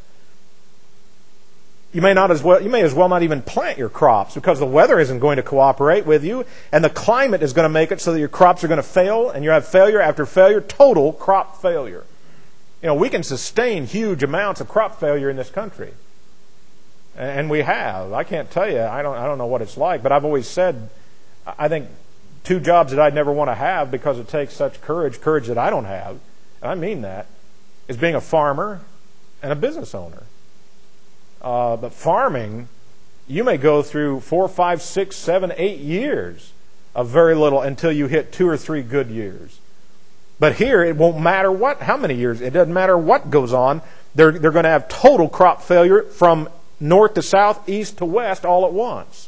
[SPEAKER 1] You may as well not even plant your crops because the weather isn't going to cooperate with you, and the climate is going to make it so that your crops are going to fail, and you have failure after failure, total crop failure. We can sustain huge amounts of crop failure in this country, and we have. I can't tell you. I don't know what it's like, but I've always said, I think 2 jobs that I'd never want to have because it takes such courage that I don't have, and I mean that, is being a farmer and a business owner. But farming, you may go through 4, 5, 6, 7, 8 years of very little until you hit 2 or 3 good years. But here, it won't matter how many years. It doesn't matter what goes on. They're going to have total crop failure from north to south, east to west, all at once.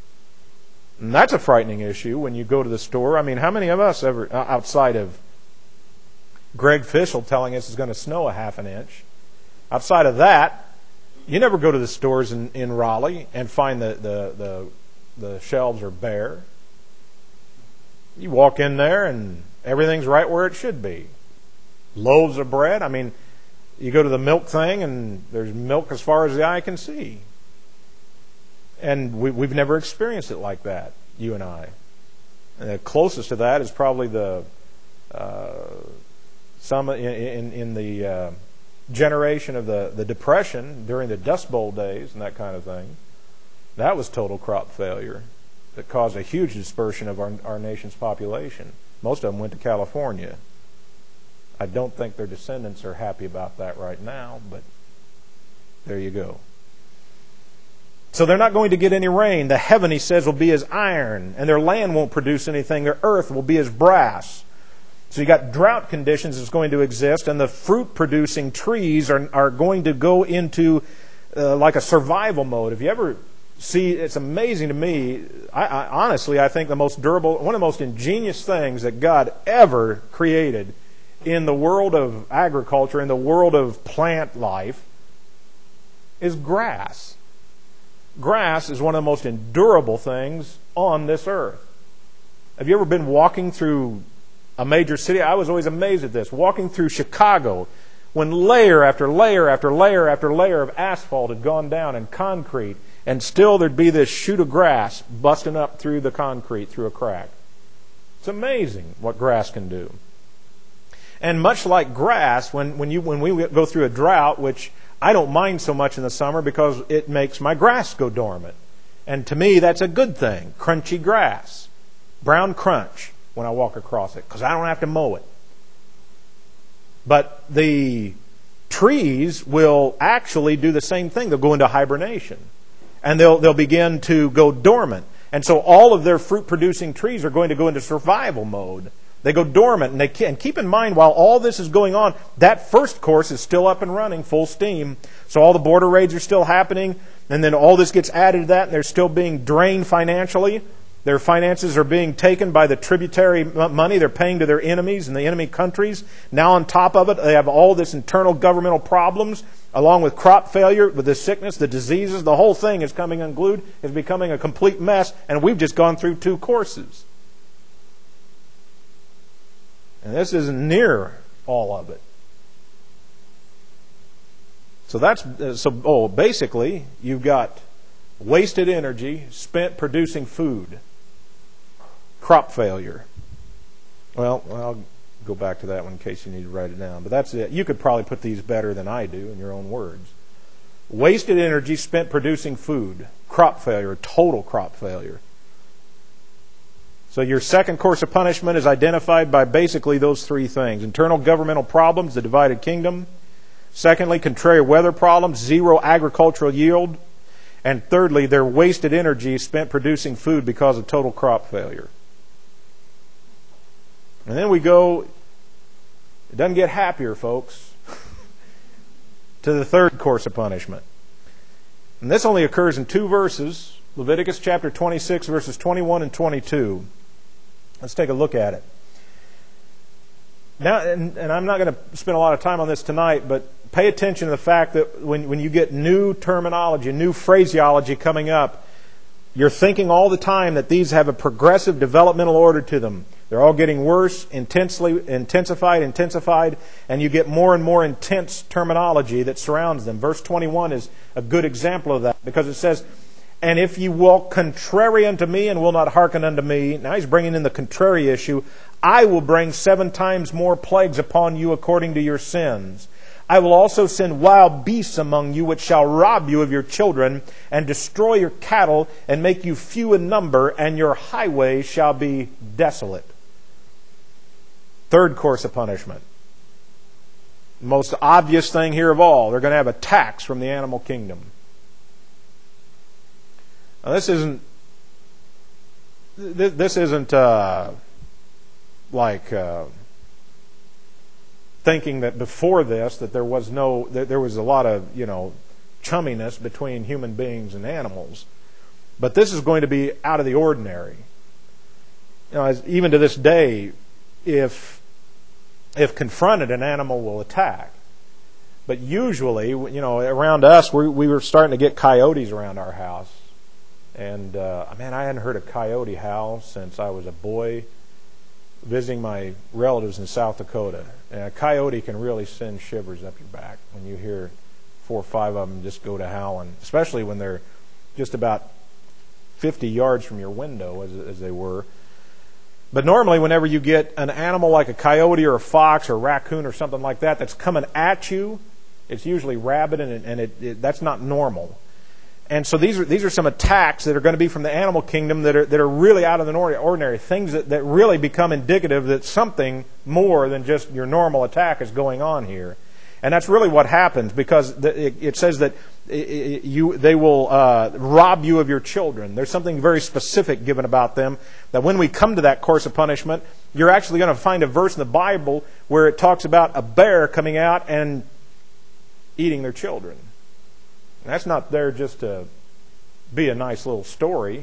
[SPEAKER 1] And that's a frightening issue when you go to the store. I mean, how many of us ever, outside of Greg Fishel telling us it's going to snow a half an inch, outside of that, you never go to the stores in Raleigh and find the shelves are bare. You walk in there and everything's right where it should be. Loaves of bread. I mean, you go to the milk thing and there's milk as far as the eye can see. And we've never experienced it like that, you and I. And the closest to that is probably some in the generation of the Depression during the Dust Bowl days and that kind of thing. That was total crop failure that caused a huge dispersion of our nation's population. Most of them went to California. I don't think their descendants are happy about that right now, but there you go. So they're not going to get any rain. The heaven, he says, will be as iron, and their land won't produce anything. Their earth will be as brass. So you got drought conditions that's going to exist, and the fruit-producing trees are going to go into like a survival mode. If you ever see, it's amazing to me. I honestly, I think the most durable, one of the most ingenious things that God ever created in the world of agriculture, in the world of plant life, is grass. Grass is one of the most endurable things on this earth. Have you ever been walking through a major city? I was always amazed at this. Walking through Chicago, when layer after layer after layer after layer of asphalt had gone down and concrete, and still there'd be this shoot of grass busting up through the concrete, through a crack. It's amazing what grass can do. And much like grass, when we go through a drought, which I don't mind so much in the summer because it makes my grass go dormant. And to me, that's a good thing. Crunchy grass. Brown crunch when I walk across it because I don't have to mow it. But the trees will actually do the same thing. They'll go into hibernation. And they'll begin to go dormant. And so all of their fruit-producing trees are going to go into survival mode. They go dormant. And keep in mind, while all this is going on, that first course is still up and running, full steam. So all the border raids are still happening. And then all this gets added to that, and they're still being drained financially. Their finances are being taken by the tributary money they're paying to their enemies and the enemy countries. Now on top of it, they have all this internal governmental problems, along with crop failure, with the sickness, the diseases. The whole thing is coming unglued, is becoming a complete mess, and we've just gone through 2 courses. And this isn't near all of it. So basically, you've got wasted energy spent producing food. Crop failure. Well, I'll go back to that one in case you need to write it down. But that's it. You could probably put these better than I do in your own words. Wasted energy spent producing food. Crop failure, total crop failure. So your second course of punishment is identified by basically those 3 things. Internal governmental problems, the divided kingdom. Secondly, contrary weather problems, 0 agricultural yield. And thirdly, their wasted energy spent producing food because of total crop failure. And then we go, it doesn't get happier, folks, to the third course of punishment. And this only occurs in 2 verses, Leviticus chapter 26, verses 21 and 22. Let's take a look at it. Now, and I'm not going to spend a lot of time on this tonight, but pay attention to the fact that when you get new terminology, new phraseology coming up, you're thinking all the time that these have a progressive developmental order to them. They're all getting worse, intensified, and you get more and more intense terminology that surrounds them. Verse 21 is a good example of that, because it says, "And if ye walk contrary unto me, and will not hearken unto me," now he's bringing in the contrary issue, "I will bring 7 times more plagues upon you according to your sins. I will also send wild beasts among you, which shall rob you of your children, and destroy your cattle, and make you few in number, and your highways shall be desolate." Third course of punishment. Most obvious thing here of all, they're going to have a tax from the animal kingdom. Now this isn't thinking that before this that there was a lot of chumminess between human beings and animals, but this is going to be out of the ordinary. Even to this day, if confronted, an animal will attack. But usually, around us, we were starting to get coyotes around our house. And, I hadn't heard a coyote howl since I was a boy visiting my relatives in South Dakota. And a coyote can really send shivers up your back when you hear 4 or 5 of them just go to howling, especially when they're just about 50 yards from your window, as they were. But normally, whenever you get an animal like a coyote or a fox or a raccoon or something like that that's coming at you, it's usually rabid, and that's not normal. And so these are some attacks that are going to be from the animal kingdom that are really out of the ordinary, things that really become indicative that something more than just your normal attack is going on here. And that's really what happens, because it says that they will rob you of your children. There's something very specific given about them, that when we come to that course of punishment, you're actually going to find a verse in the Bible where it talks about a bear coming out and eating their children. And that's not there just to be a nice little story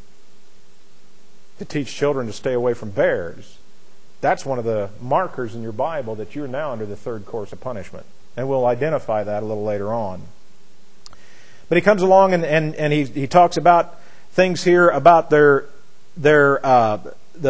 [SPEAKER 1] to teach children to stay away from bears. That's one of the markers in your Bible that you're now under the third course of punishment. And we'll identify that a little later on. But he comes along and he talks about things here about their not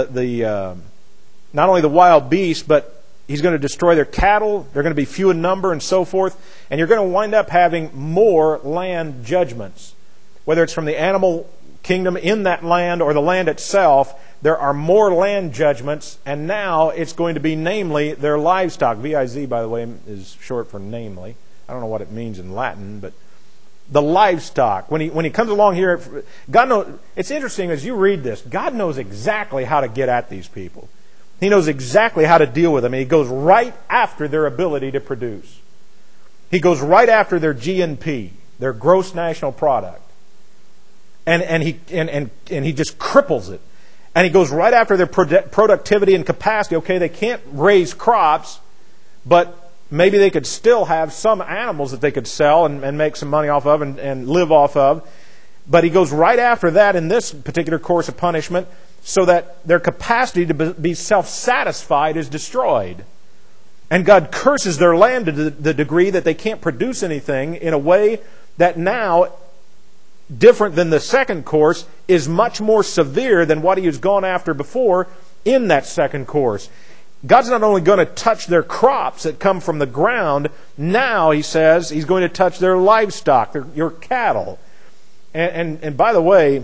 [SPEAKER 1] only the wild beasts, but he's going to destroy their cattle. They're going to be few in number and so forth. And you're going to wind up having more land judgments. Whether it's from the animal kingdom in that land or the land itself, there are more land judgments. And now it's going to be namely their livestock. V-I-Z, by the way, is short for namely. I don't know what it means in Latin, but the livestock. When he comes along here, God knows. It's interesting as you read this. God knows exactly how to get at these people. He knows exactly how to deal with them. And he goes right after their ability to produce. He goes right after their GNP, their gross national product. And he just cripples it. And he goes right after their productivity and capacity. Okay, they can't raise crops, but maybe they could still have some animals that they could sell and make some money off of and live off of. But he goes right after that in this particular course of punishment so that their capacity to be self-satisfied is destroyed. And God curses their land to the degree that they can't produce anything in a way that now, different than the second course, is much more severe than what he has gone after before in that second course. God's not only going to touch their crops that come from the ground, now he says he's going to touch their livestock, your cattle. And by the way,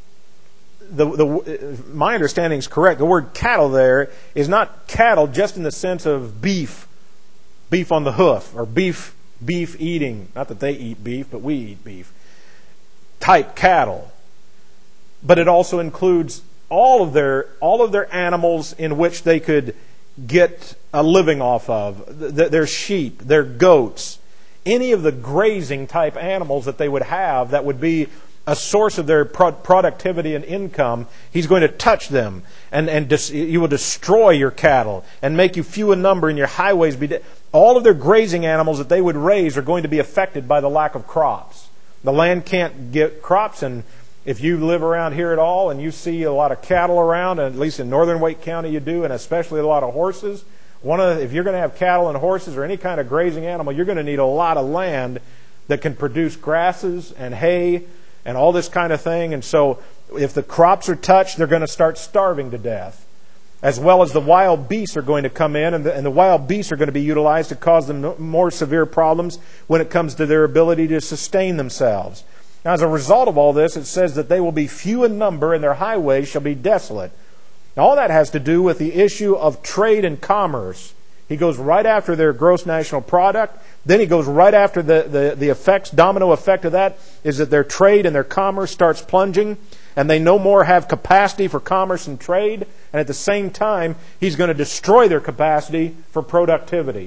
[SPEAKER 1] my understanding is correct. The word cattle there is not cattle just in the sense of beef on the hoof, or beef eating. Not that they eat beef, but we eat beef. Type cattle. But it also includes all of their animals in which they could get a living off of. Their sheep, their goats, any of the grazing type animals that they would have that would be a source of their productivity and income. He's going to touch them, and you will destroy your cattle and make you few in number, and your highways be all of their grazing animals that they would raise are going to be affected by the lack of crops. The land can't get crops, and if you live around here at all and you see a lot of cattle around, and at least in northern Wake County you do, and especially a lot of horses, if you're going to have cattle and horses or any kind of grazing animal, you're going to need a lot of land that can produce grasses and hay and all this kind of thing. And so if the crops are touched, they're going to start starving to death. As well as the wild beasts are going to come in, and the wild beasts are going to be utilized to cause them more severe problems when it comes to their ability to sustain themselves. Now, as a result of all this, it says that they will be few in number and their highways shall be desolate. Now, all that has to do with the issue of trade and commerce. He goes right after their gross national product. Then he goes right after the effects, domino effect of that is that their trade and their commerce starts plunging, and they no more have capacity for commerce and trade. And at the same time, he's going to destroy their capacity for productivity.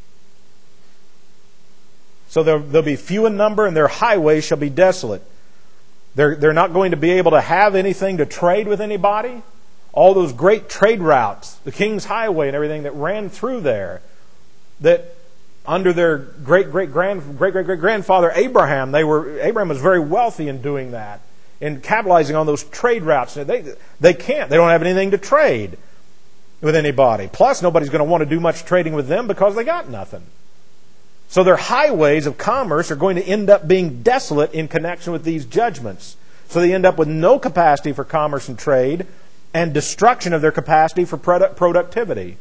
[SPEAKER 1] So they'll be few in number, and their highways shall be desolate. They're not going to be able to have anything to trade with anybody. All those great trade routes, the King's Highway and everything that ran through there, that under their great-great-great-grandfather Abraham, Abraham was very wealthy in doing that, in capitalizing on those trade routes. They can't. They don't have anything to trade with anybody. Plus, nobody's going to want to do much trading with them because they got nothing. So their highways of commerce are going to end up being desolate in connection with these judgments. So they end up with no capacity for commerce and trade, and destruction of their capacity for productivity.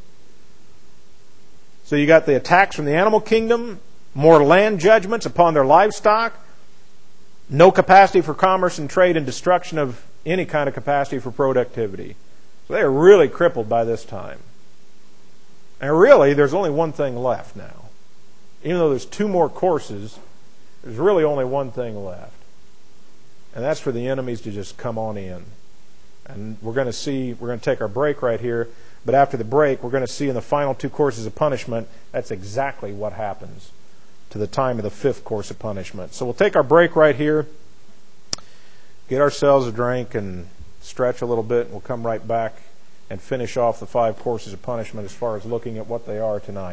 [SPEAKER 1] So you got the attacks from the animal kingdom, more land judgments upon their livestock, no capacity for commerce and trade, and destruction of any kind of capacity for productivity. So they are really crippled by this time. And really, there's only one thing left now. Even though there's 2 more courses, there's really only one thing left. And that's for the enemies to just come on in. And we're going to take our break right here, but after the break, we're going to see in the final 2 courses of punishment, that's exactly what happens to the time of the 5th course of punishment. So we'll take our break right here, get ourselves a drink, and stretch a little bit, and we'll come right back and finish off the 5 courses of punishment as far as looking at what they are tonight.